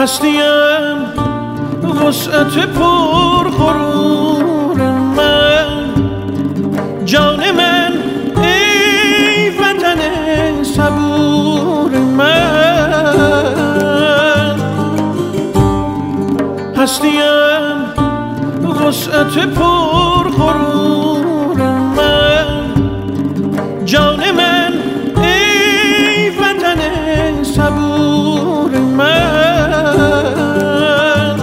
هستیم وسعت پر غرور من، جان من ای وطن صبور من. هستیم وسعت پر غرور من، جان من ای وطن صبور من.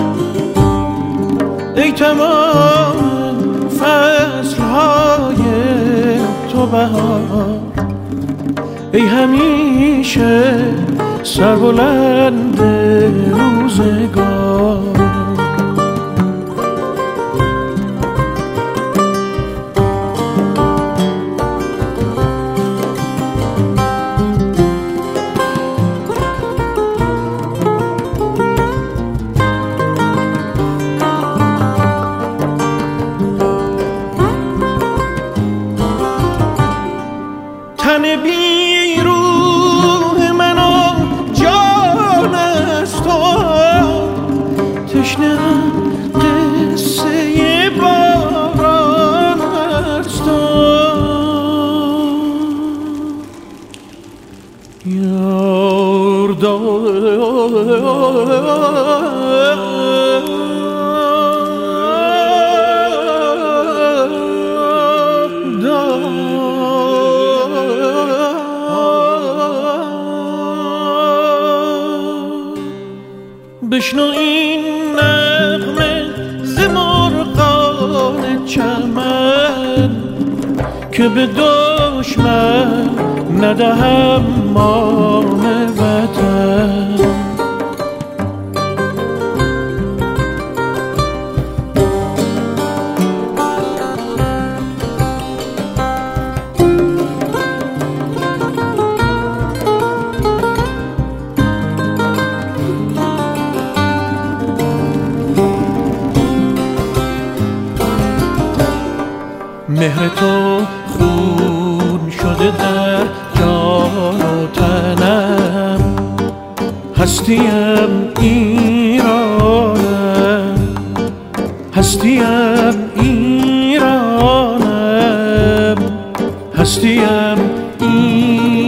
ای تمام فصلهای تو بهار، ای همیشه سربلند روزگار. تن بی روح من و جان است تو، تشنه‌ام قصه باران است تو. بشنو این نغمه ز مرغان چمن، که به دشمن ندهم مان وطن. مهر تو خون شده در جان و تنم، هستیم ایرانم، هستیم ایرانم، هستیم ایرانم.